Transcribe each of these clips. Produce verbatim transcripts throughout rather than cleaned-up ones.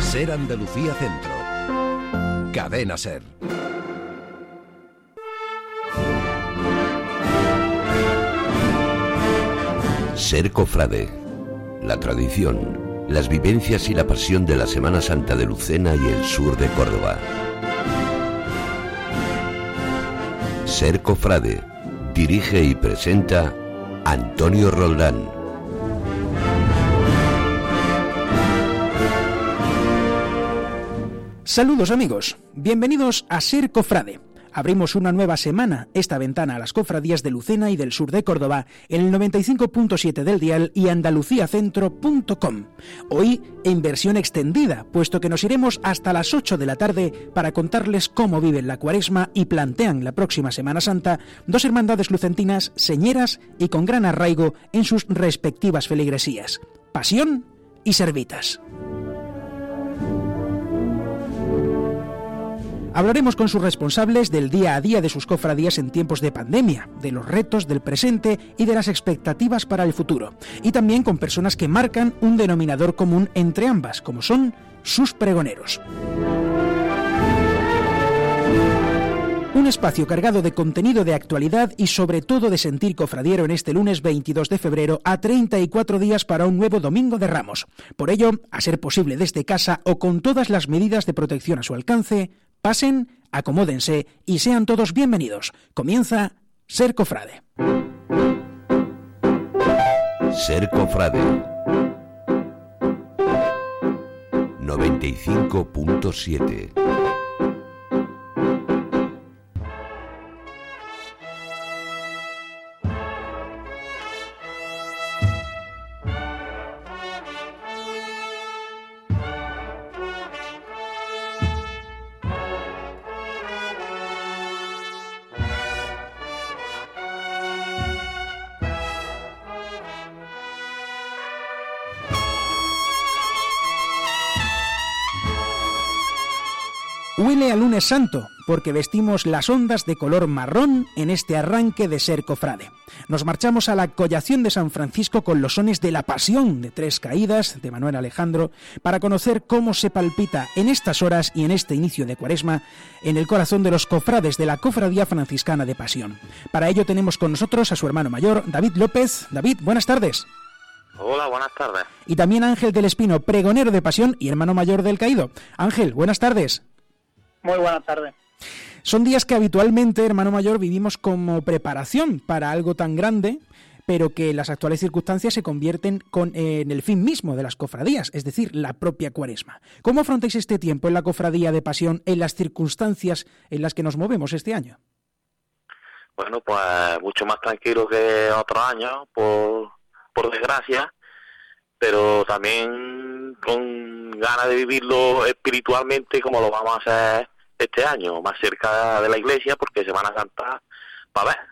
Ser Andalucía Centro. Cadena Ser. Ser cofrade. La tradición, las vivencias y la pasión de la Semana Santa de Lucena y el sur de Córdoba. Ser cofrade. Dirige y presenta Antonio Roldán. Saludos amigos, bienvenidos a Ser Cofrade. Abrimos una nueva semana, esta ventana a las cofradías de Lucena y del sur de Córdoba, en el noventa y cinco punto siete del dial y andaluciacentro punto com. Hoy en versión extendida, puesto que nos iremos hasta las ocho de la tarde para contarles cómo viven la Cuaresma y plantean la próxima Semana Santa dos hermandades lucentinas señeras y con gran arraigo en sus respectivas feligresías, Pasión y Servitas. Hablaremos con sus responsables del día a día de sus cofradías en tiempos de pandemia, de los retos del presente y de las expectativas para el futuro. Y también con personas que marcan un denominador común entre ambas, como son sus pregoneros. Un espacio cargado de contenido de actualidad y sobre todo de sentir cofradiero en este lunes veintidós de febrero a treinta y cuatro días para un nuevo Domingo de Ramos. Por ello, a ser posible desde casa o con todas las medidas de protección a su alcance, pasen, acomódense y sean todos bienvenidos. Comienza Ser Cofrade. Ser Cofrade. noventa y cinco punto siete. Huele a lunes santo, porque vestimos las ondas de color marrón en este arranque de Ser Cofrade. Nos marchamos a la Collación de San Francisco con los sones de La Pasión de Tres Caídas, de Manuel Alejandro, para conocer cómo se palpita en estas horas y en este inicio de Cuaresma en el corazón de los cofrades de la Cofradía Franciscana de Pasión. Para ello tenemos con nosotros a su hermano mayor, David López. David, buenas tardes. Hola, buenas tardes. Y también Ángel del Espino, pregonero de Pasión y hermano mayor del caído. Ángel, buenas tardes. Muy buenas tardes. Son días que habitualmente, hermano mayor, vivimos como preparación para algo tan grande, pero que en las actuales circunstancias se convierten con, eh, en el fin mismo de las cofradías, es decir, la propia Cuaresma. ¿Cómo afrontáis este tiempo en la Cofradía de Pasión en las circunstancias en las que nos movemos este año? Bueno, pues mucho más tranquilo que otros años, por, por desgracia, pero también con ganas de vivirlo espiritualmente como lo vamos a hacer este año, más cerca de la iglesia, porque Semana Santa para ver.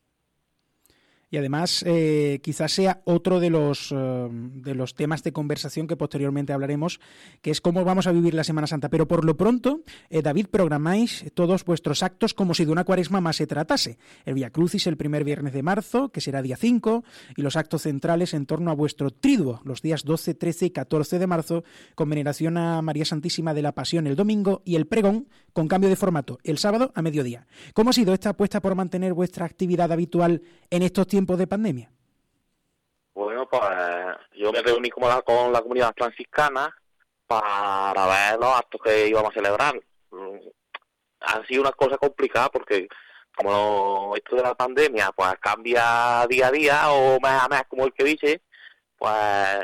Y además, eh, quizás sea otro de los uh, de los temas de conversación que posteriormente hablaremos, que es cómo vamos a vivir la Semana Santa. Pero por lo pronto, eh, David, programáis todos vuestros actos como si de una Cuaresma más se tratase. El Vía Crucis el primer viernes de marzo, que será día cinco, y los actos centrales en torno a vuestro triduo, los días doce, trece y catorce de marzo, con veneración a María Santísima de la Pasión el domingo y el pregón, con cambio de formato, el sábado a mediodía. ¿Cómo ha sido esta apuesta por mantener vuestra actividad habitual en estos tiempos de pandemia? Bueno, pues yo me reuní con la, con la comunidad franciscana para ver los actos que íbamos a celebrar. Ha sido una cosa complicada porque como esto de la pandemia pues cambia día a día o mes a mes, como el que dice, pues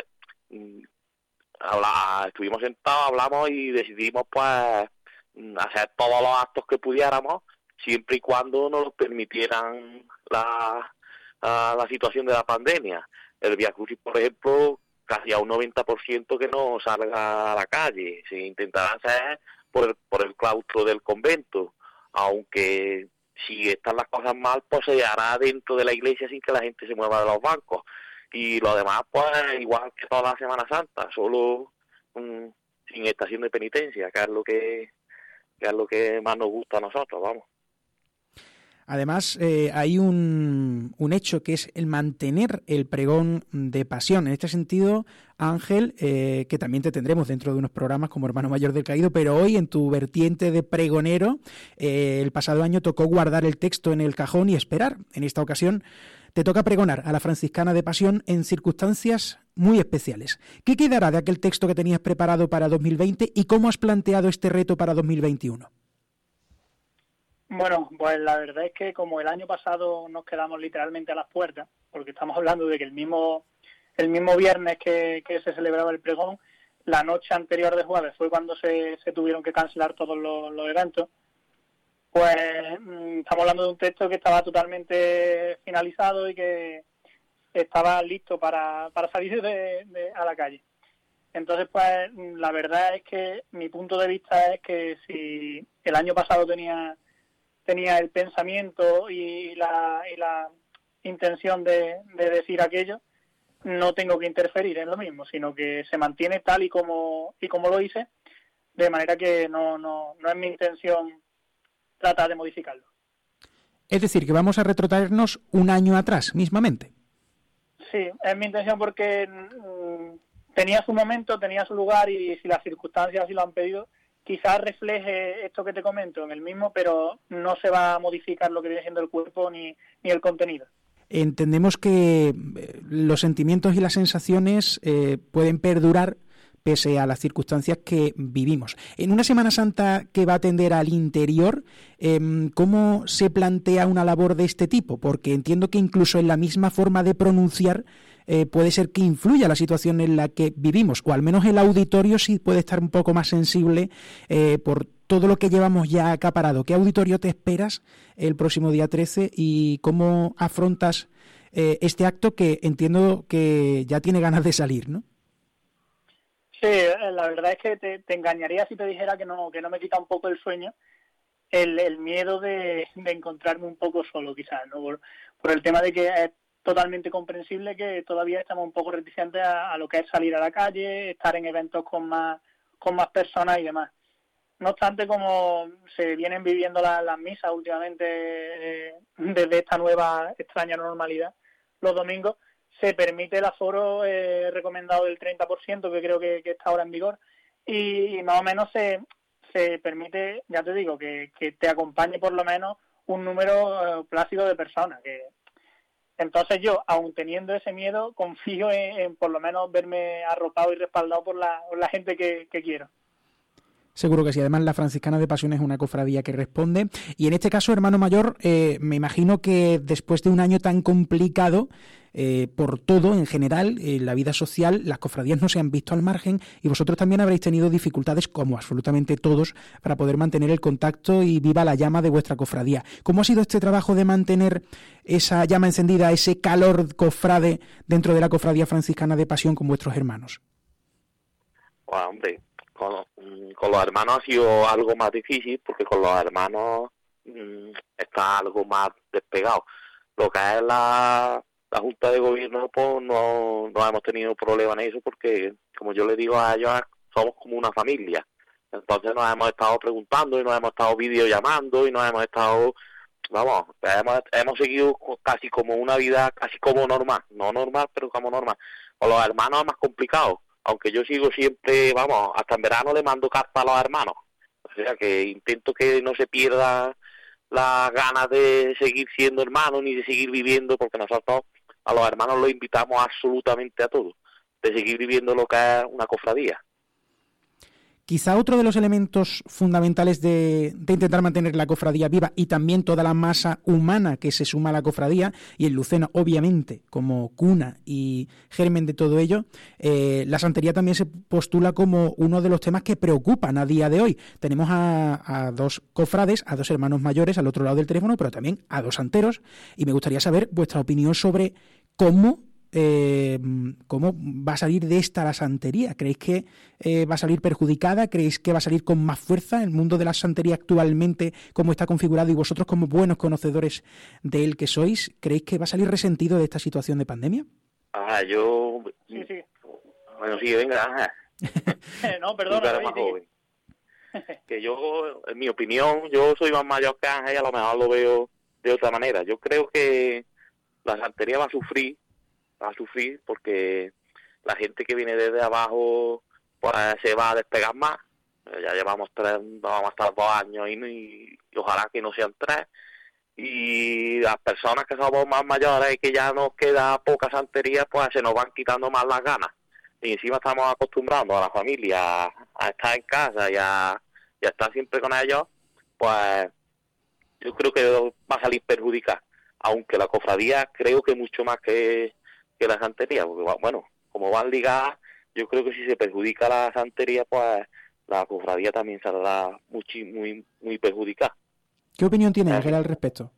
habla, estuvimos sentados, hablamos y decidimos pues hacer todos los actos que pudiéramos, siempre y cuando nos lo permitieran la, la, la situación de la pandemia. El Vía Crucis, por ejemplo, casi a un noventa por ciento que no salga a la calle, se intentará hacer por el, por el claustro del convento, aunque si están las cosas mal, pues se hará dentro de la iglesia sin que la gente se mueva de los bancos. Y lo demás, pues igual que toda la Semana Santa, solo um, sin estación de penitencia, que es lo que, que es lo que más nos gusta a nosotros, vamos. Además, eh, hay un, un hecho que es el mantener el pregón de pasión. En este sentido, Ángel, eh, que también te tendremos dentro de unos programas como Hermano Mayor del Caído, pero hoy en tu vertiente de pregonero, eh, el pasado año tocó guardar el texto en el cajón y esperar. En esta ocasión te toca pregonar a la franciscana de pasión en circunstancias muy especiales. ¿Qué quedará de aquel texto que tenías preparado para dos mil veinte y cómo has planteado este reto para dos mil veintiuno? Bueno, pues la verdad es que como el año pasado nos quedamos literalmente a las puertas, porque estamos hablando de que el mismo el mismo viernes que, que se celebraba el pregón, la noche anterior de jueves fue cuando se, se tuvieron que cancelar todos los, los eventos, pues mmm, estamos hablando de un texto que estaba totalmente finalizado y que estaba listo para, para salir de, de, a la calle. Entonces, pues la verdad es que mi punto de vista es que si el año pasado tenía tenía el pensamiento y la, y la intención de, de decir aquello, no tengo que interferir en lo mismo, sino que se mantiene tal y como y como lo hice, de manera que no, no, no es mi intención tratar de modificarlo. Es decir, que vamos a retrotraernos un año atrás, mismamente. Sí, es mi intención porque mmm, tenía su momento, tenía su lugar y si las circunstancias así lo han pedido, quizás refleje esto que te comento en el mismo, pero no se va a modificar lo que viene siendo el cuerpo ni, ni el contenido. Entendemos que los sentimientos y las sensaciones eh, pueden perdurar pese a las circunstancias que vivimos. En una Semana Santa que va a tender al interior, eh, ¿cómo se plantea una labor de este tipo? Porque entiendo que incluso en la misma forma de pronunciar eh, puede ser que influya la situación en la que vivimos, o al menos el auditorio sí puede estar un poco más sensible eh, por todo lo que llevamos ya acaparado. ¿Qué auditorio te esperas el próximo día trece y cómo afrontas eh, este acto que entiendo que ya tiene ganas de salir, ¿no? Sí, la verdad es que te, te engañaría si te dijera que no que no me quita un poco el sueño, el, el miedo de, de encontrarme un poco solo, quizás, ¿no? Por, por el tema de que es totalmente comprensible que todavía estamos un poco reticentes a, a lo que es salir a la calle, estar en eventos con más con más personas y demás. No obstante, como se vienen viviendo la, las misas últimamente eh, desde esta nueva extraña normalidad, los domingos, se permite el aforo eh, recomendado del treinta por ciento, que creo que, que está ahora en vigor, y, y más o menos se, se permite, ya te digo, que, que te acompañe por lo menos un número eh, plácido de personas. Que Entonces yo, aun teniendo ese miedo, confío en, en por lo menos verme arropado y respaldado por la, por la gente que, que quiero. Seguro que sí. Además, la Franciscana de Pasión es una cofradía que responde. Y en este caso, hermano mayor, eh, me imagino que después de un año tan complicado, eh, por todo en general, en eh, la vida social, las cofradías no se han visto al margen y vosotros también habréis tenido dificultades, como absolutamente todos, para poder mantener el contacto y viva la llama de vuestra cofradía. ¿Cómo ha sido este trabajo de mantener esa llama encendida, ese calor cofrade dentro de la Cofradía Franciscana de Pasión con vuestros hermanos? Bueno, hombre, con, con los hermanos ha sido algo más difícil porque con los hermanos mmm, está algo más despegado. Lo que es la, la Junta de Gobierno, pues no, no hemos tenido problema en eso porque, como yo le digo a ellos, somos como una familia. Entonces nos hemos estado preguntando y nos hemos estado videollamando y nos hemos estado, vamos, hemos, hemos seguido casi como una vida, casi como normal, no normal, pero como normal. Con los hermanos es más complicado. Aunque yo sigo siempre, vamos, hasta en verano le mando cartas a los hermanos. O sea que intento que no se pierda las ganas de seguir siendo hermanos ni de seguir viviendo, porque nosotros a los hermanos los invitamos absolutamente a todos, de seguir viviendo lo que es una cofradía. Quizá otro de los elementos fundamentales de, de intentar mantener la cofradía viva y también toda la masa humana que se suma a la cofradía, y en Lucena, obviamente, como cuna y germen de todo ello, eh, la santería también se postula como uno de los temas que preocupan a día de hoy. Tenemos a, a dos cofrades, a dos hermanos mayores al otro lado del teléfono, pero también a dos santeros, y me gustaría saber vuestra opinión sobre cómo Eh, ¿cómo va a salir de esta la santería? ¿Creéis que eh, va a salir perjudicada? ¿Creéis que va a salir con más fuerza el mundo de la santería actualmente, como está configurado, y vosotros como buenos conocedores de él que sois, creéis que va a salir resentido de esta situación de pandemia? Ah, yo... Sí, sí. Bueno, sí, venga. Ajá. No, perdona. Más joven. Que yo, en mi opinión, yo soy más mayor que Ángel y a lo mejor lo veo de otra manera. Yo creo que la santería va a sufrir, va a sufrir porque la gente que viene desde abajo pues se va a despegar más. Ya llevamos tres, vamos a estar dos años y, y, y ojalá que no sean tres. Y las personas que somos más mayores y que ya nos queda poca santería, pues se nos van quitando más las ganas. Y encima estamos acostumbrando a la familia a, a estar en casa y a, y a estar siempre con ellos, pues yo creo que va a salir perjudicada. Aunque la cofradía creo que mucho más que, que la santería, porque bueno, como van ligadas, yo creo que si se perjudica la santería, pues la cofradía también saldrá muy, muy, muy perjudicada. ¿Qué opinión tiene Ángel al respecto?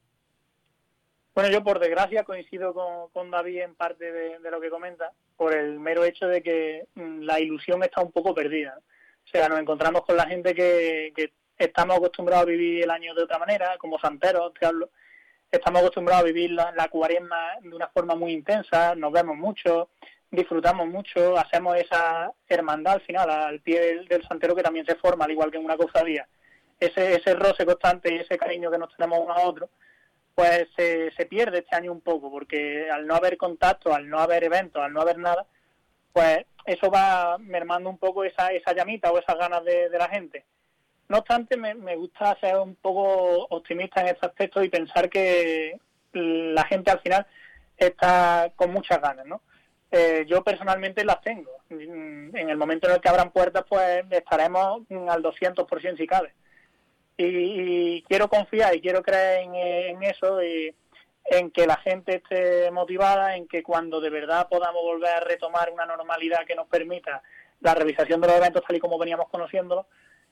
Bueno, yo por desgracia coincido con, con David en parte de, de lo que comenta, por el mero hecho de que mmm, la ilusión está un poco perdida. O sea, nos encontramos con la gente que, que estamos acostumbrados a vivir el año de otra manera, como santeros, te hablo. Estamos acostumbrados a vivir la, la cuaresma de una forma muy intensa, nos vemos mucho, disfrutamos mucho, hacemos esa hermandad al final, al pie del, del santero, que también se forma, al igual que en una cofradía. Ese, ese roce constante y ese cariño que nos tenemos uno a otro, pues se, se pierde este año un poco, porque al no haber contacto, al no haber eventos, al no haber nada, pues eso va mermando un poco esa, esa llamita o esas ganas de, de la gente. No obstante, me, me gusta ser un poco optimista en este aspecto y pensar que la gente al final está con muchas ganas, ¿no? Eh, yo personalmente las tengo. En el momento en el que abran puertas, pues estaremos al doscientos por ciento si cabe. Y, y quiero confiar y quiero creer en, en eso y en que la gente esté motivada, en que cuando de verdad podamos volver a retomar una normalidad que nos permita la realización de los eventos tal y como veníamos conociéndolos,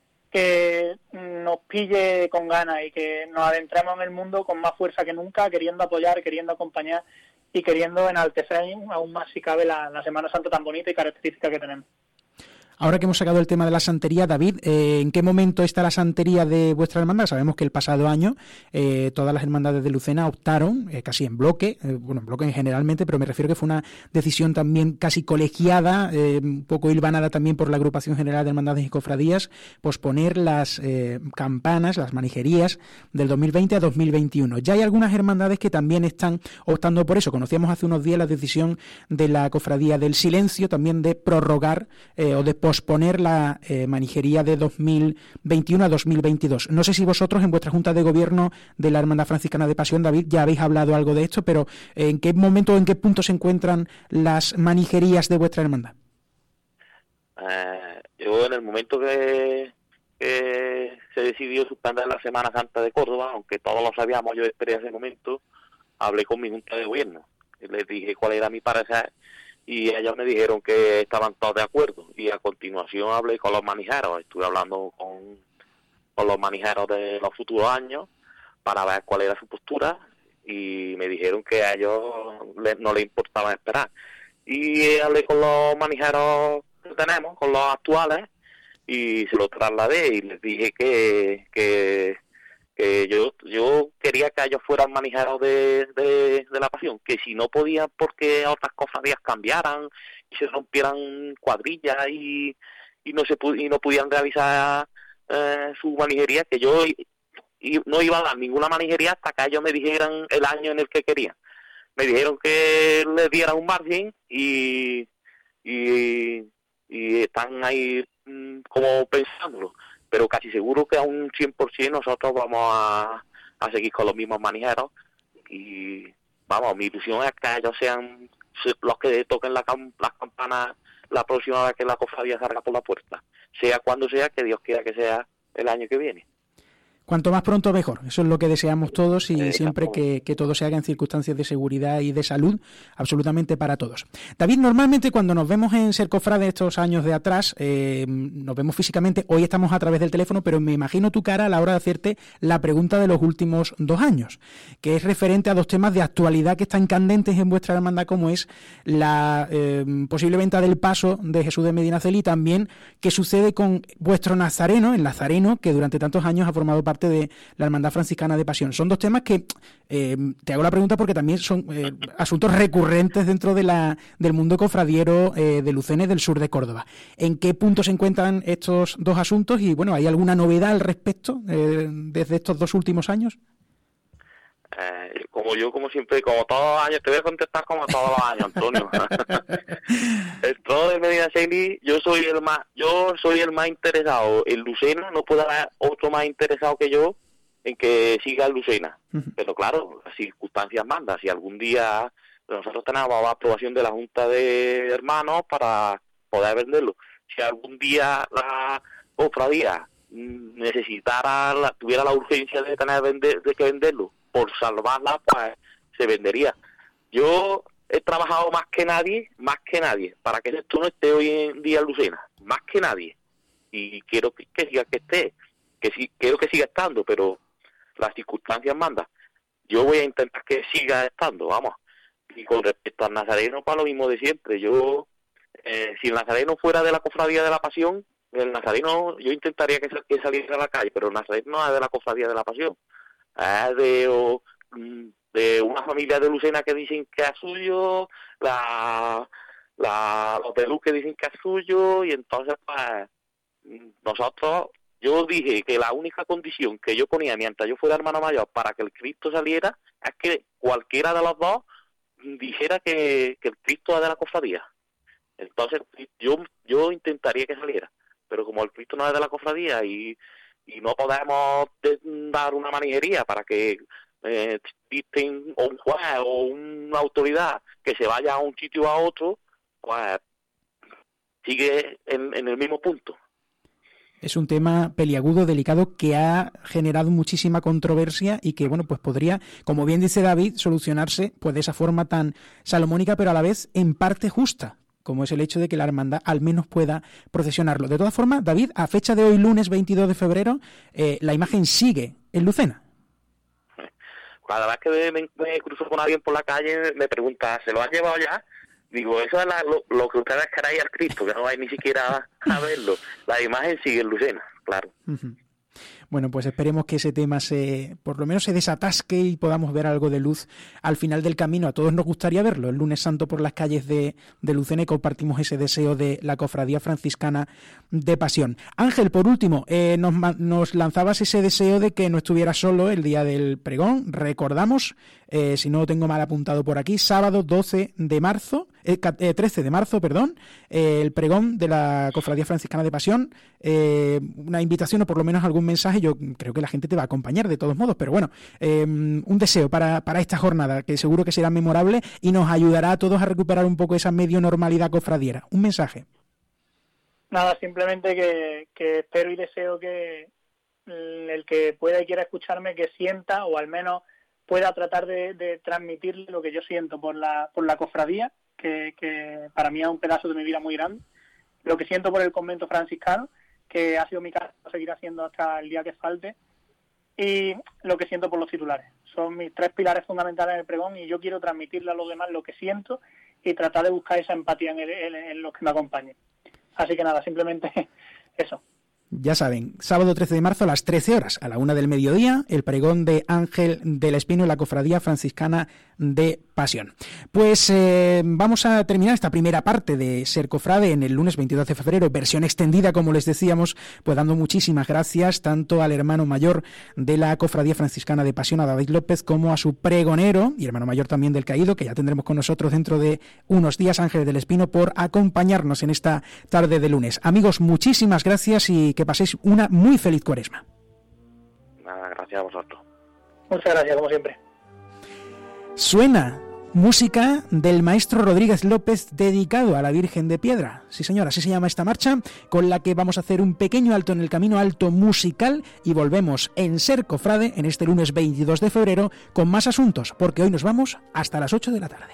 que nos pille con ganas y que nos adentremos en el mundo con más fuerza que nunca, queriendo apoyar, queriendo acompañar y queriendo enaltecer aún más, si cabe, la, la Semana Santa tan bonita y característica que tenemos. Ahora que hemos sacado el tema de la santería, David, eh, ¿en qué momento está la santería de vuestra hermandad? Sabemos que el pasado año eh, todas las hermandades de Lucena optaron, eh, casi en bloque, eh, bueno, en bloque generalmente, pero me refiero que fue una decisión también casi colegiada, eh, un poco hilvanada también por la Agrupación General de Hermandades y Cofradías, posponer las eh, campanas, las manijerías del dos mil veinte a dos mil veintiuno. Ya hay algunas hermandades que también están optando por eso. Conocíamos hace unos días la decisión de la Cofradía del Silencio también de prorrogar eh, o de posponer la eh, manijería de dos mil veintiuno a dos mil veintidós. No sé si vosotros en vuestra Junta de Gobierno de la Hermandad Franciscana de Pasión, David, ya habéis hablado algo de esto, pero ¿en qué momento o en qué punto se encuentran las manijerías de vuestra hermandad? Eh, yo en el momento que, que se decidió suspender la Semana Santa de Córdoba, aunque todos lo sabíamos, yo esperé ese momento, hablé con mi Junta de Gobierno y les dije cuál era mi parecer y ellos me dijeron que estaban todos de acuerdo y a continuación hablé con los manijeros, estuve hablando con, con los manijeros de los futuros años para ver cuál era su postura y me dijeron que a ellos les, no les importaba esperar y hablé con los manijeros que tenemos, con los actuales y se lo trasladé y les dije que, que que yo yo quería que ellos fueran manijeros de, de, de la Pasión, que si no podían porque otras cofradías cambiaran y se rompieran cuadrillas y, y no se y no pudieran realizar eh, su manijería, que yo y, y no iba a dar ninguna manijería hasta que ellos me dijeran el año en el que querían. Me dijeron que les diera un margen y, y, y están ahí mmm, como pensándolo. Pero casi seguro que a un cien por ciento nosotros vamos a, a seguir con los mismos manijeros y vamos, mi ilusión es que ellos sean los que toquen la, las campanas la próxima vez que la cofradía salga por la puerta, sea cuando sea, que Dios quiera que sea el año que viene. Cuanto más pronto mejor, eso es lo que deseamos todos y eh, siempre que, que todo se haga en circunstancias de seguridad y de salud, absolutamente para todos. David, normalmente cuando nos vemos en Ser Cofrade estos años de atrás, eh, nos vemos físicamente, hoy estamos a través del teléfono, pero me imagino tu cara a la hora de hacerte la pregunta de los últimos dos años, que es referente a dos temas de actualidad que están candentes en vuestra hermandad, como es la eh, posible venta del paso de Jesús de Medinaceli y también qué sucede con vuestro Nazareno, el Nazareno, que durante tantos años ha formado parte de la Hermandad Franciscana de Pasión. Son dos temas que eh, te hago la pregunta porque también son eh, asuntos recurrentes dentro de la del mundo cofradiero eh, de Lucena y del sur de Córdoba. ¿En qué punto se encuentran estos dos asuntos? Y bueno, ¿hay alguna novedad al respecto eh, desde estos dos últimos años? Eh, como yo, como siempre, como todos los años, te voy a contestar como todos los años, Antonio. El toro de Medina Celi, yo soy el más, yo soy el más interesado en Lucena, no puede haber otro más interesado que yo en que siga Lucena. Uh-huh. Pero claro, las circunstancias mandan. Si algún día nosotros tenemos la aprobación de la Junta de Hermanos para poder venderlo, si algún día la cofradía necesitara, la, tuviera la urgencia de tener vender, de que venderlo, por salvarla, pues se vendería. Yo he trabajado más que nadie, más que nadie, para que esto no esté hoy en día en Lucena, más que nadie. Y quiero que, que siga que esté, que sí, quiero que siga estando, pero las circunstancias mandan. Yo voy a intentar que siga estando, vamos. Y con respecto al Nazareno, para lo mismo de siempre. Yo, eh, si el Nazareno fuera de la Cofradía de la Pasión, el Nazareno, yo intentaría que, que saliera a la calle, pero el Nazareno no es de la Cofradía de la Pasión. Es de, o, de una familia de Lucena que dicen que es suyo, la, la, los de Luz que dicen que es suyo, y entonces, pues, nosotros, yo dije que la única condición que yo ponía mientras yo fuera hermano mayor para que el Cristo saliera es que cualquiera de los dos dijera que, que el Cristo es de la cofradía. Entonces, yo, yo intentaría que saliera, pero como el Cristo no es de la cofradía y y no podemos dar una manijería para que eh, existen o un juez o una autoridad que se vaya a un sitio a otro, pues sigue en, en el mismo punto. Es un tema peliagudo, delicado, que ha generado muchísima controversia y que, bueno, pues podría, como bien dice David, solucionarse pues de esa forma tan salomónica, pero a la vez en parte justa, como es el hecho de que la hermandad al menos pueda procesionarlo. De todas formas, David, a fecha de hoy, lunes veintidós de febrero, eh, la imagen sigue en Lucena. Cada vez que me, me cruzo con alguien por la calle, me pregunta, ¿se lo han llevado ya? Digo, eso es la, lo, lo que ustedes queráis al Cristo, que no vais ni siquiera a verlo. La imagen sigue en Lucena, claro. Uh-huh. Bueno, pues esperemos que ese tema se, por lo menos se desatasque y podamos ver algo de luz al final del camino. A todos nos gustaría verlo el lunes santo por las calles de, de Lucena, y compartimos ese deseo de la Cofradía Franciscana de Pasión. Ángel, por último, eh, nos, nos lanzabas ese deseo de que no estuviera solo el día del pregón. Recordamos, eh, si no lo tengo mal apuntado por aquí, sábado doce de marzo, eh, trece de marzo, perdón, eh, el pregón de la Cofradía Franciscana de Pasión. Eh, una invitación o por lo menos algún mensaje. Yo creo que la gente te va a acompañar de todos modos, pero bueno, eh, un deseo para, para esta jornada que seguro que será memorable y nos ayudará a todos a recuperar un poco esa medio normalidad cofradiera. Un mensaje. Nada, simplemente que, que espero y deseo que el que pueda y quiera escucharme que sienta, o al menos pueda tratar de, de transmitirle lo que yo siento por la, por la cofradía, que, que para mí es un pedazo de mi vida muy grande, lo que siento por el convento franciscano, que ha sido mi casa, seguirá siendo hasta el día que falte, y lo que siento por los titulares. Son mis tres pilares fundamentales en el pregón, y yo quiero transmitirle a los demás lo que siento y tratar de buscar esa empatía en, el, en, en los que me acompañen. Así que nada, simplemente eso. Ya saben, sábado trece de marzo a las trece horas, a la una del mediodía, el pregón de Ángel del Espino en la Cofradía Franciscana de Pasión. Pues eh, vamos a terminar esta primera parte de Ser Cofrade en el lunes veintidós de febrero, versión extendida, como les decíamos, pues dando muchísimas gracias tanto al hermano mayor de la Cofradía Franciscana de Pasión, a David López, como a su pregonero y hermano mayor también del Caído, que ya tendremos con nosotros dentro de unos días, Ángel del Espino, por acompañarnos en esta tarde de lunes. Amigos, muchísimas gracias y que paséis una muy feliz Cuaresma. Nada, gracias a vosotros. Muchas gracias, como siempre. Suena música del maestro Rodríguez López dedicado a la Virgen de Piedra. Sí, señora, así se llama esta marcha, con la que vamos a hacer un pequeño alto en el camino alto musical y volvemos en Ser Cofrade en este lunes veintidós de febrero con más asuntos, porque hoy nos vamos hasta las ocho de la tarde.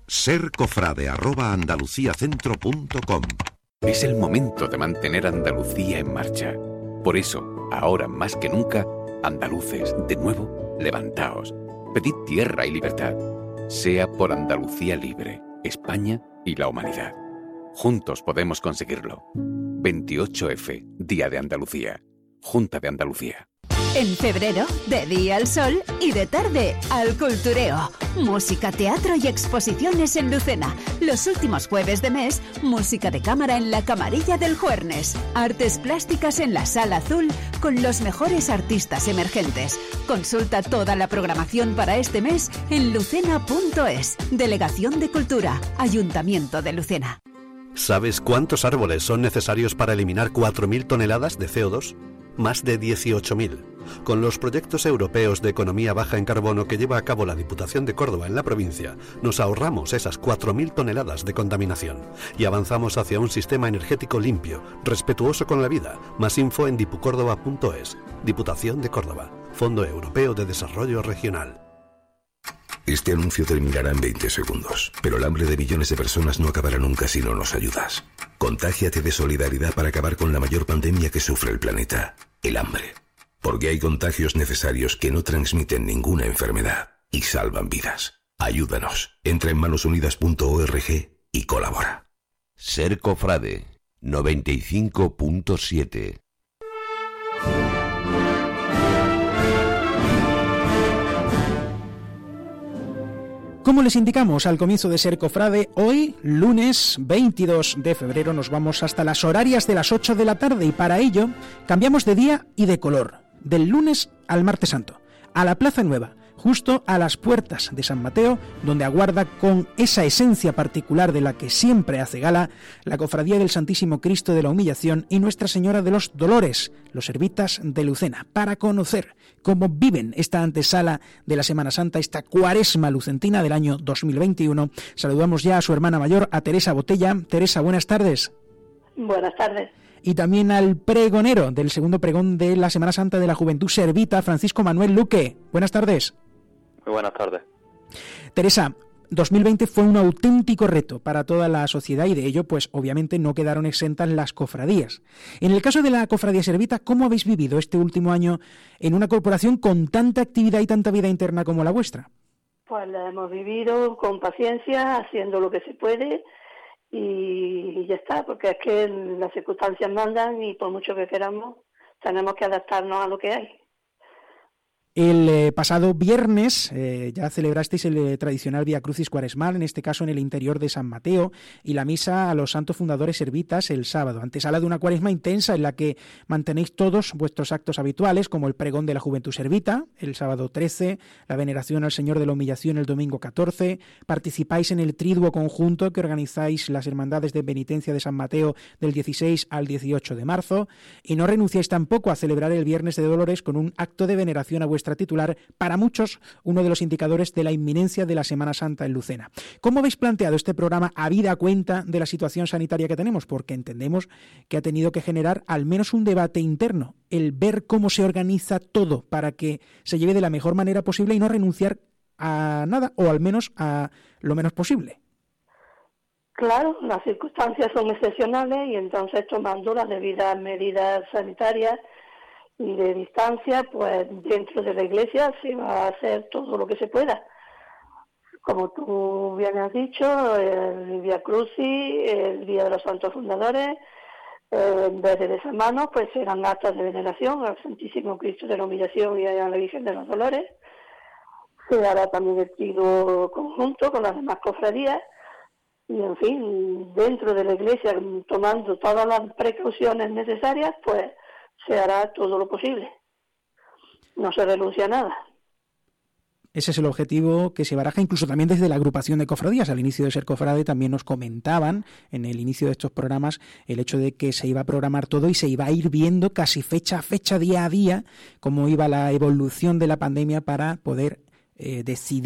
ser cofrade arroba andaluciacentro punto com. Es el momento de mantener Andalucía en marcha. Por eso, ahora más que nunca, andaluces, de nuevo, levantaos. Pedid tierra y libertad. Sea por Andalucía libre, España y la humanidad. Juntos podemos conseguirlo. veintiocho efe, Día de Andalucía. Junta de Andalucía. En febrero, de día al sol y de tarde al cultureo. Música, teatro y exposiciones en Lucena. Los últimos jueves de mes, música de cámara en la Camarilla del Juernes. Artes plásticas en la Sala Azul con los mejores artistas emergentes. Consulta toda la programación para este mes en lucena punto es. Delegación de Cultura, Ayuntamiento de Lucena. ¿Sabes cuántos árboles son necesarios para eliminar cuatro mil toneladas de ce o dos? Más de dieciocho mil. Con los proyectos europeos de economía baja en carbono que lleva a cabo la Diputación de Córdoba en la provincia, nos ahorramos esas cuatro mil toneladas de contaminación y avanzamos hacia un sistema energético limpio, respetuoso con la vida. Más info en dipucórdoba punto es. Diputación de Córdoba, Fondo Europeo de Desarrollo Regional. Este anuncio terminará en veinte segundos, pero el hambre de millones de personas no acabará nunca si no nos ayudas. Contágiate de solidaridad para acabar con la mayor pandemia que sufre el planeta, el hambre. Porque hay contagios necesarios que no transmiten ninguna enfermedad y salvan vidas. Ayúdanos. Entra en manos unidas punto org y colabora. Ser Cofrade, noventa y cinco punto siete. Como les indicamos al comienzo de Ser Cofrade, hoy, lunes veintidós de febrero, nos vamos hasta las horarias de las ocho de la tarde y para ello cambiamos de día y de color, del lunes al martes santo, a la Plaza Nueva, justo a las puertas de San Mateo, donde aguarda con esa esencia particular de la que siempre hace gala la Cofradía del Santísimo Cristo de la Humillación y Nuestra Señora de los Dolores, los Servitas de Lucena, para conocer cómo viven esta antesala de la Semana Santa, esta cuaresma lucentina del año dos mil veintiuno. Saludamos ya a su hermana mayor, a Teresa Botella. Teresa, buenas tardes. Buenas tardes. Y también al pregonero del segundo pregón de la Semana Santa de la Juventud Servita, Francisco Manuel Luque. Buenas tardes. Muy buenas tardes. Teresa, dos mil veinte fue un auténtico reto para toda la sociedad y de ello, pues obviamente no quedaron exentas las cofradías. En el caso de la Cofradía Servita, ¿cómo habéis vivido este último año en una corporación con tanta actividad y tanta vida interna como la vuestra? Pues la hemos vivido con paciencia, haciendo lo que se puede y ya está, porque es que las circunstancias mandan y por mucho que queramos, tenemos que adaptarnos a lo que hay. El eh, pasado viernes eh, ya celebrasteis el eh, tradicional Vía Crucis cuaresmal, en este caso en el interior de San Mateo, y la misa a los santos fundadores servitas el sábado, antesala de una cuaresma intensa en la que mantenéis todos vuestros actos habituales, como el pregón de la Juventud Servita, el sábado trece, la veneración al Señor de la Humillación el domingo catorce, participáis en el triduo conjunto que organizáis las Hermandades de Penitencia de San Mateo del dieciséis al dieciocho de marzo, y no renunciáis tampoco a celebrar el Viernes de Dolores con un acto de veneración a vuestra titular, para muchos uno de los indicadores de la inminencia de la Semana Santa en Lucena. ¿Cómo habéis planteado este programa habida cuenta de la situación sanitaria que tenemos? Porque entendemos que ha tenido que generar al menos un debate interno, el ver cómo se organiza todo para que se lleve de la mejor manera posible y no renunciar a nada, o al menos a lo menos posible. Claro, las circunstancias son excepcionales y entonces tomando las debidas medidas sanitarias y de distancia, pues dentro de la iglesia se va a hacer todo lo que se pueda. Como tú bien has dicho, el Vía Crucis, el Día de los Santos Fundadores, eh, en vez de besamanos, pues serán actos de veneración al Santísimo Cristo de la Humillación y a la Virgen de los Dolores. Se hará también el triduo conjunto con las demás cofradías y, en fin, dentro de la iglesia, tomando todas las precauciones necesarias, pues se hará todo lo posible. No se renuncia a nada. Ese es el objetivo que se baraja incluso también desde la agrupación de cofradías. Al inicio de Ser Cofrade también nos comentaban en el inicio de estos programas el hecho de que se iba a programar todo y se iba a ir viendo casi fecha a fecha, día a día, cómo iba la evolución de la pandemia para poder eh, decidir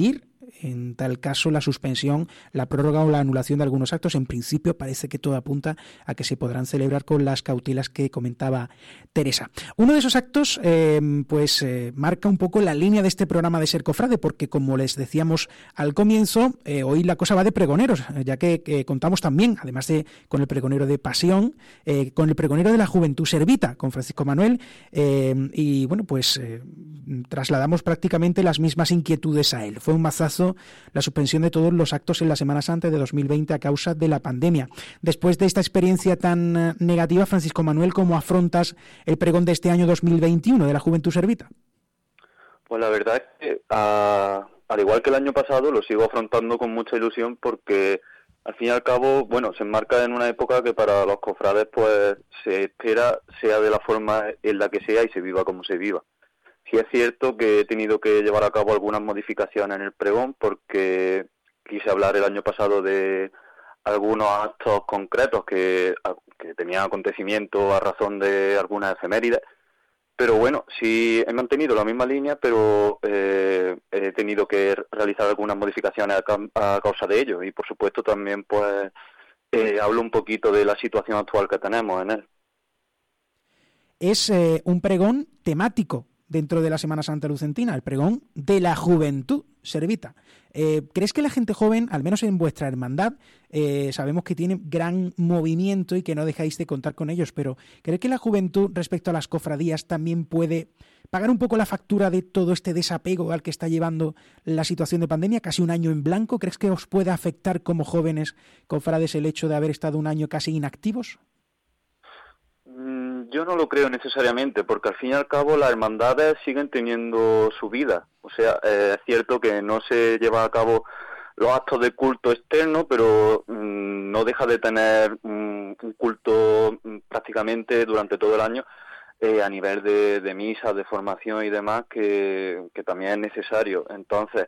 en tal caso la suspensión, la prórroga o la anulación de algunos actos. En principio parece que todo apunta a que se podrán celebrar con las cautelas que comentaba Teresa. Uno de esos actos eh, pues eh, marca un poco la línea de este programa de Ser Cofrade, porque como les decíamos al comienzo, eh, hoy la cosa va de pregoneros, ya que eh, contamos también, además de con el pregonero de Pasión, eh, con el pregonero de la Juventud Servita, con Francisco Manuel, eh, y bueno, pues eh, trasladamos prácticamente las mismas inquietudes a él. Fue un mazazo la suspensión de todos los actos en la Semana Santa de dos mil veinte a causa de la pandemia. Después de esta experiencia tan eh, negativa, Francisco Manuel, ¿cómo afrontas el pregón de este año dos mil veintiuno de la Juventud Servita? Pues la verdad es que, a, al igual que el año pasado, lo sigo afrontando con mucha ilusión porque, al fin y al cabo, bueno, se enmarca en una época que para los cofrades pues se espera sea de la forma en la que sea y se viva como se viva. Sí es cierto que he tenido que llevar a cabo algunas modificaciones en el pregón porque quise hablar el año pasado de algunos actos concretos que, que tenían acontecimiento a razón de algunas efemérides. Pero bueno, sí he mantenido la misma línea, pero eh, he tenido que realizar algunas modificaciones a, a causa de ello. Y por supuesto también pues eh, hablo un poquito de la situación actual que tenemos en él. Es eh, un pregón temático dentro de la Semana Santa Lucentina, el pregón de la Juventud Servita. Eh, ¿Crees que la gente joven, al menos en vuestra hermandad, eh, sabemos que tiene gran movimiento y que no dejáis de contar con ellos, pero ¿crees que la juventud respecto a las cofradías también puede pagar un poco la factura de todo este desapego al que está llevando la situación de pandemia, casi un año en blanco? ¿Crees que os puede afectar como jóvenes cofrades el hecho de haber estado un año casi inactivos? Yo no lo creo necesariamente, porque al fin y al cabo las hermandades siguen teniendo su vida. O sea, eh, es cierto que no se lleva a cabo los actos de culto externo, pero mmm, no deja de tener mmm, un culto mmm, prácticamente durante todo el año eh, a nivel de, de misas, de formación y demás, que, que también es necesario. Entonces,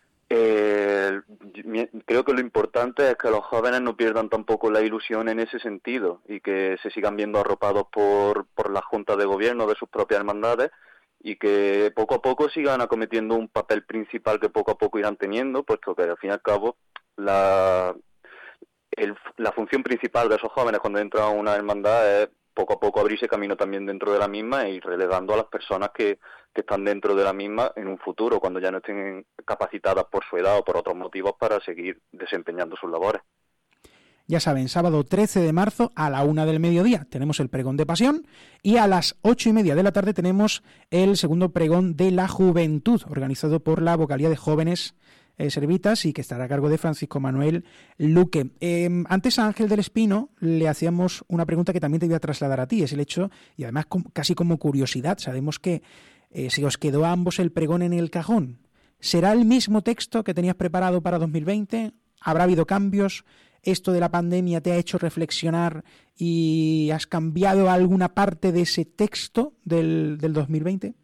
Eh, creo que lo importante es que los jóvenes no pierdan tampoco la ilusión en ese sentido y que se sigan viendo arropados por, por la Junta de Gobierno de sus propias hermandades y que poco a poco sigan acometiendo un papel principal que poco a poco irán teniendo, puesto que al fin y al cabo la, el, la función principal de esos jóvenes cuando entran a una hermandad es poco a poco abrirse camino también dentro de la misma e ir relegando a las personas que, que están dentro de la misma en un futuro, cuando ya no estén capacitadas por su edad o por otros motivos para seguir desempeñando sus labores. Ya saben, sábado trece de marzo a la una del mediodía tenemos el pregón de Pasión y a las ocho y media de la tarde tenemos el segundo pregón de la Juventud, organizado por la Vocalía de Jóvenes Eh, Servitas y que estará a cargo de Francisco Manuel Luque. Eh, antes a Ángel del Espino le hacíamos una pregunta que también te voy a trasladar a ti, es el hecho, y además com, casi como curiosidad, sabemos que eh, si os quedó a ambos el pregón en el cajón, ¿será el mismo texto que tenías preparado para dos mil veinte? ¿Habrá habido cambios? ¿Esto de la pandemia te ha hecho reflexionar y has cambiado alguna parte de ese texto del, del dos mil veinte?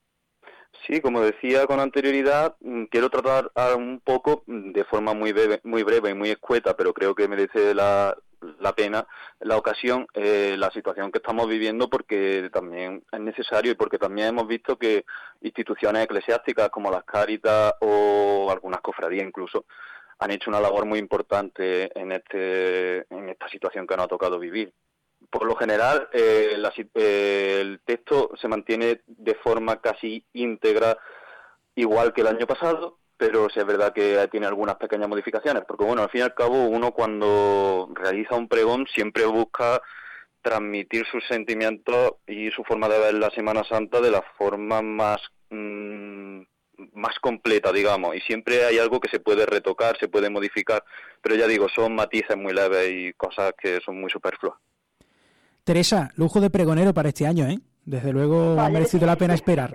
Sí, como decía con anterioridad, quiero tratar un poco, de forma muy breve, muy breve y muy escueta, pero creo que merece la, la pena, la ocasión, eh, la situación que estamos viviendo, porque también es necesario y porque también hemos visto que instituciones eclesiásticas como las Cáritas o algunas cofradías incluso han hecho una labor muy importante en este en esta situación que nos ha tocado vivir. Por lo general, eh, la, eh, el texto se mantiene de forma casi íntegra, igual que el año pasado, pero sí es verdad que tiene algunas pequeñas modificaciones, porque bueno, al fin y al cabo, uno cuando realiza un pregón siempre busca transmitir sus sentimientos y su forma de ver la Semana Santa de la forma más mmm, más completa, digamos, y siempre hay algo que se puede retocar, se puede modificar, pero ya digo, son matices muy leves y cosas que son muy superfluas. Teresa, lujo de pregonero para este año, ¿eh? Desde luego Vaya ha merecido sí. la pena esperar.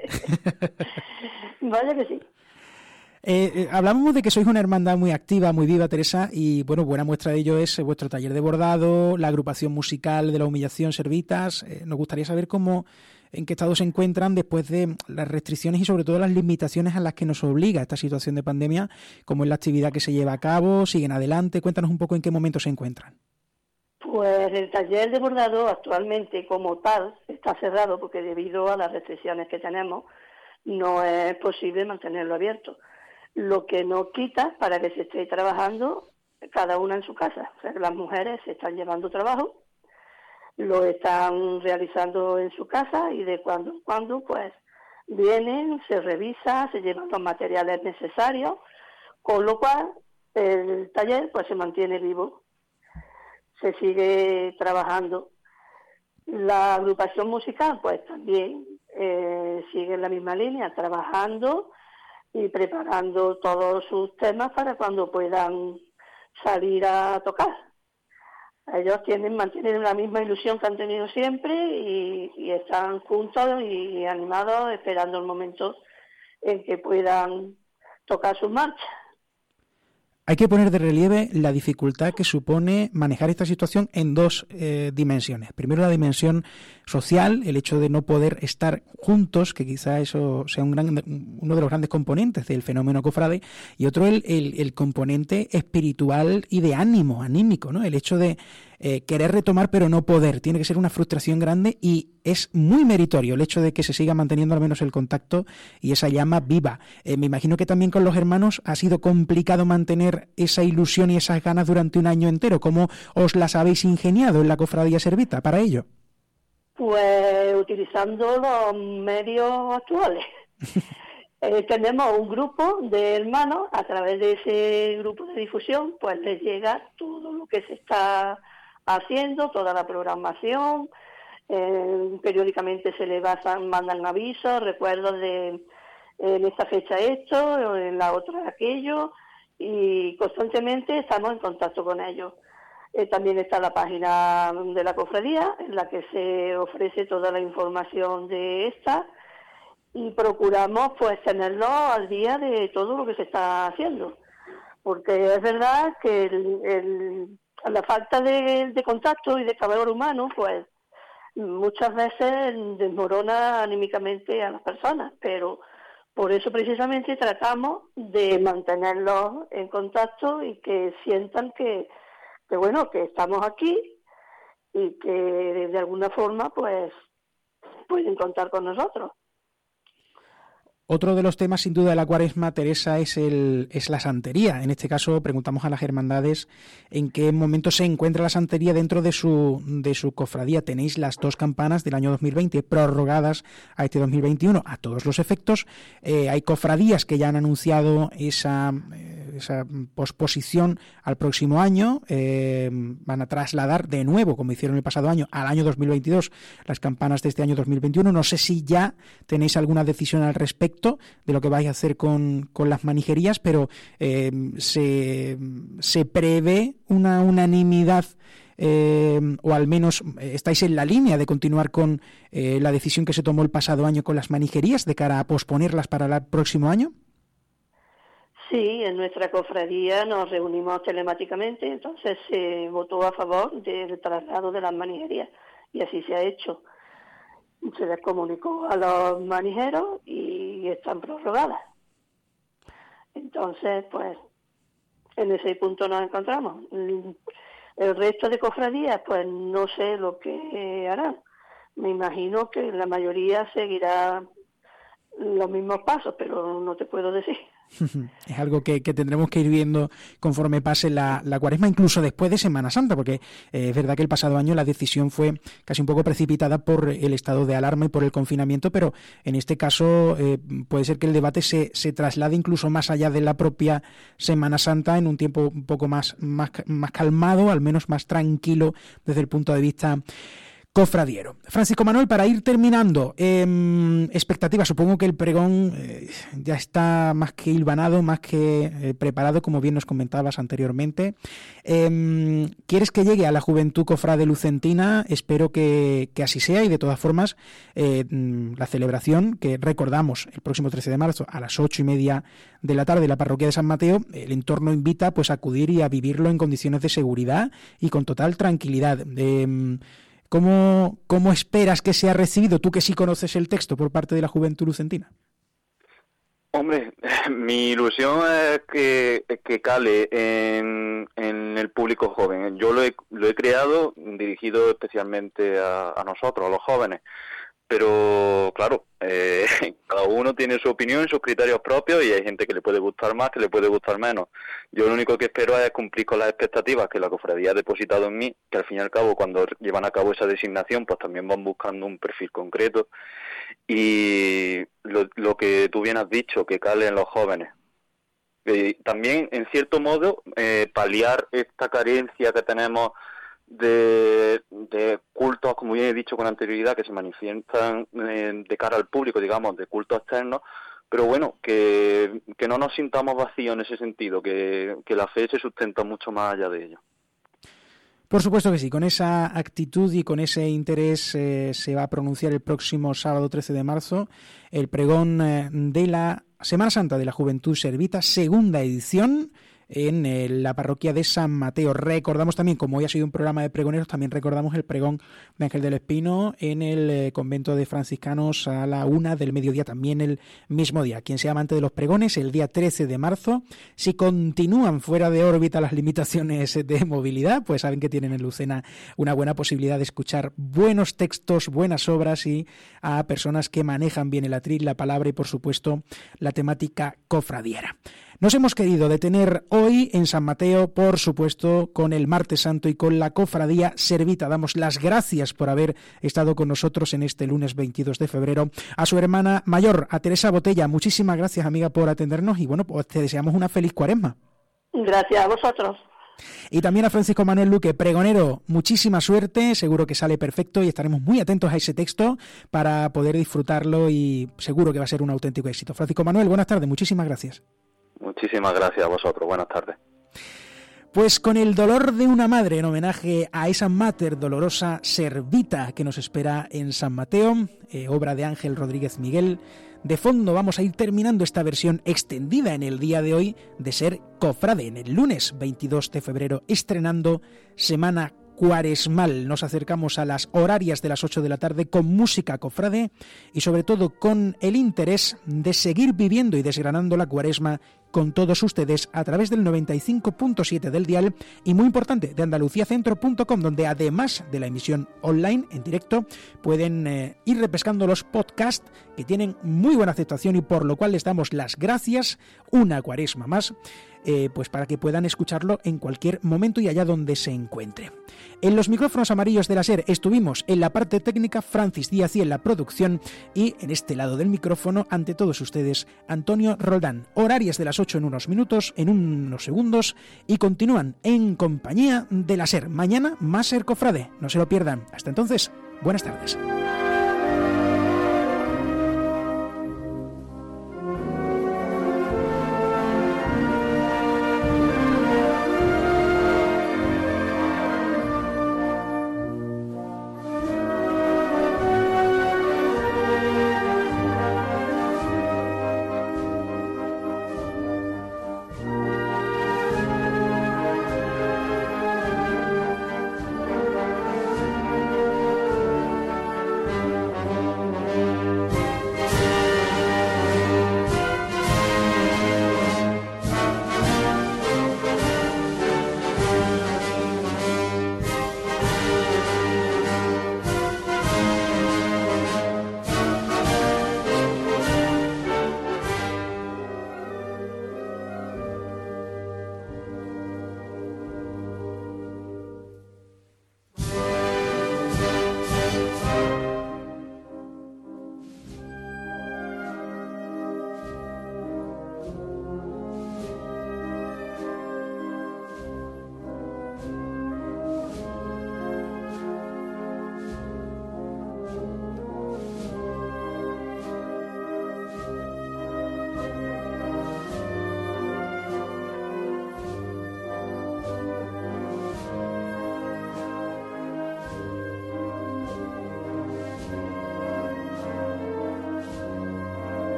Vaya que sí. Eh, eh, hablábamos de que sois una hermandad muy activa, muy viva, Teresa, y bueno, buena muestra de ello es vuestro taller de bordado, la agrupación musical de la Humillación Servitas. Eh, nos gustaría saber cómo, en qué estado se encuentran después de las restricciones y sobre todo las limitaciones a las que nos obliga esta situación de pandemia, cómo es la actividad que se lleva a cabo, siguen adelante. Cuéntanos un poco en qué momento se encuentran. Pues el taller de bordado actualmente como tal está cerrado porque debido a las restricciones que tenemos no es posible mantenerlo abierto. lo que no quita para que se esté trabajando cada una en su casa. O sea, que las mujeres se están llevando trabajo, lo están realizando en su casa y de cuando en cuando pues vienen, se revisa, se llevan los materiales necesarios, con lo cual el taller pues se mantiene vivo, se sigue trabajando. La agrupación musical pues también eh, sigue en la misma línea, trabajando y preparando todos sus temas para cuando puedan salir a tocar. Ellos tienen, mantienen la misma ilusión que han tenido siempre y, y están juntos y animados esperando el momento en que puedan tocar sus marchas. Hay que poner de relieve la dificultad que supone manejar esta situación en dos eh, dimensiones. Primero, la dimensión social, el hecho de no poder estar juntos, que quizá eso sea un gran, uno de los grandes componentes del fenómeno cofrade, y otro, el, el, el componente espiritual y de ánimo, anímico, ¿no? El hecho de eh, querer retomar pero no poder. Tiene que ser una frustración grande y es muy meritorio el hecho de que se siga manteniendo al menos el contacto y esa llama viva. Eh, me imagino que también con los hermanos ha sido complicado mantener esa ilusión y esas ganas durante un año entero. ¿Cómo os las habéis ingeniado en la Cofradía Servita para ello? Pues utilizando los medios actuales. eh, tenemos un grupo de hermanos, a través de ese grupo de difusión, pues les llega todo lo que se está haciendo, toda la programación, eh, periódicamente se les basan, mandan avisos, recuerdos de en esta fecha esto, en la otra aquello, y constantemente estamos en contacto con ellos. Eh, también está la página de la cofradía, en la que se ofrece toda la información de esta, y procuramos pues tenerlo al día de todo lo que se está haciendo, porque es verdad que el, el, la falta de, de contacto y de calor humano pues muchas veces desmorona anímicamente a las personas, pero por eso precisamente tratamos de mantenerlos en contacto y que sientan que, que bueno, que estamos aquí y que de alguna forma pues pueden contar con nosotros. Otro de los temas, sin duda, de la Cuaresma, Teresa, es el es la santería. En este caso, preguntamos a las hermandades en qué momento se encuentra la santería dentro de su de su cofradía. Tenéis las dos campanas del año dos mil veinte prorrogadas a este dos mil veintiuno a todos los efectos. Eh, hay cofradías que ya han anunciado esa, esa posposición al próximo año. Eh, van a trasladar de nuevo, como hicieron el pasado año, al año dos mil veintidós las campanas de este año dos mil veintiuno. No sé si ya tenéis alguna decisión al respecto de lo que vais a hacer con, con las manijerías, pero eh, se, se prevé una unanimidad eh, o al menos estáis en la línea de continuar con eh, la decisión que se tomó el pasado año con las manijerías de cara a posponerlas para el próximo año. Sí, en nuestra cofradía nos reunimos telemáticamente, entonces se votó a favor del traslado de las manijerías y así se ha hecho. Se les comunicó a los manijeros y están prorrogadas. Entonces, pues, en ese punto nos encontramos. El resto de cofradías, pues, no sé lo que harán. Me imagino que la mayoría seguirá los mismos pasos, pero no te puedo decir. Es algo que, que tendremos que ir viendo conforme pase la, la Cuaresma, incluso después de Semana Santa, porque eh, es verdad que el pasado año la decisión fue casi un poco precipitada por el estado de alarma y por el confinamiento, pero en este caso eh, puede ser que el debate se, se traslade incluso más allá de la propia Semana Santa, en un tiempo un poco más, más, más calmado, al menos más tranquilo desde el punto de vista cofradiero. Francisco Manuel, para ir terminando, eh, expectativas. Supongo que el pregón eh, ya está más que hilvanado, más que eh, preparado, como bien nos comentabas anteriormente. Eh, ¿Quieres que llegue a la juventud cofrade lucentina? Espero que, que así sea, y de todas formas eh, la celebración que recordamos el próximo trece de marzo a las ocho y media de la tarde en la parroquia de San Mateo, el entorno invita pues a acudir y a vivirlo en condiciones de seguridad y con total tranquilidad. Eh, ¿Cómo, ¿Cómo esperas que sea recibido, tú que sí conoces el texto, por parte de la juventud lucentina? Hombre, mi ilusión es que, que cale en, en el público joven. Yo lo he, lo he creado dirigido especialmente a, a nosotros, a los jóvenes, pero claro, eh, cada uno tiene su opinión, sus criterios propios, y hay gente que le puede gustar más, que le puede gustar menos. Yo lo único que espero es cumplir con las expectativas que la cofradía ha depositado en mí, que al fin y al cabo, cuando llevan a cabo esa designación, pues también van buscando un perfil concreto, y lo, lo que tú bien has dicho, que cale en los jóvenes. Eh, también, en cierto modo, eh, paliar esta carencia que tenemos de, de cultos, como bien he dicho con anterioridad, que se manifiestan eh, de cara al público, digamos, de cultos externos, pero bueno, que, que no nos sintamos vacíos en ese sentido, que, que la fe se sustenta mucho más allá de ello. Por supuesto que sí, con esa actitud y con ese interés eh, se va a pronunciar el próximo sábado trece de marzo el pregón eh, de la Semana Santa de la Juventud Servita, segunda edición, en eh, la parroquia de San Mateo. Recordamos también, como hoy ha sido un programa de pregoneros, también recordamos el pregón de Ángel del Espino en el eh, convento de franciscanos a la una del mediodía, también el mismo día. Quien sea amante de los pregones, el día trece de marzo, si continúan fuera de órbita las limitaciones de movilidad, pues saben que tienen en Lucena una buena posibilidad de escuchar buenos textos, buenas obras, y a personas que manejan bien el atril, la palabra y, por supuesto, la temática cofradiera. Nos hemos querido detener hoy en San Mateo, por supuesto, con el Martes Santo y con la Cofradía Servita. Damos las gracias por haber estado con nosotros en este lunes veintidós de febrero. A su hermana mayor, a Teresa Botella, muchísimas gracias, amiga, por atendernos, y bueno, pues te deseamos una feliz Cuaresma. Gracias a vosotros. Y también a Francisco Manuel Luque, pregonero, muchísima suerte, seguro que sale perfecto y estaremos muy atentos a ese texto para poder disfrutarlo, y seguro que va a ser un auténtico éxito. Francisco Manuel, buenas tardes, muchísimas gracias. Muchísimas gracias a vosotros. Buenas tardes. Pues con el dolor de una madre, en homenaje a esa Mater Dolorosa Servita que nos espera en San Mateo, eh, obra de Ángel Rodríguez Miguel, de fondo vamos a ir terminando esta versión extendida en el día de hoy de Ser Cofrade, en el lunes veintidós de febrero, estrenando Semana Cuaresmal. Nos acercamos a las horarias de las ocho de la tarde con música cofrade y sobre todo con el interés de seguir viviendo y desgranando la Cuaresma con todos ustedes a través del noventa y cinco punto siete del dial, y muy importante, de andaluciacentro punto com, donde además de la emisión online en directo pueden eh, ir repescando los podcasts que tienen muy buena aceptación, y por lo cual les damos las gracias una Cuaresma más, eh, pues para que puedan escucharlo en cualquier momento y allá donde se encuentre. En los micrófonos amarillos de la SER estuvimos en la parte técnica Francis Díaz y en la producción, y en este lado del micrófono, ante todos ustedes, Antonio Roldán. Horarias de las ocho en unos minutos, en unos segundos, y continúan en compañía de la SER. Mañana más Ser Cofrade, no se lo pierdan. Hasta entonces, buenas tardes.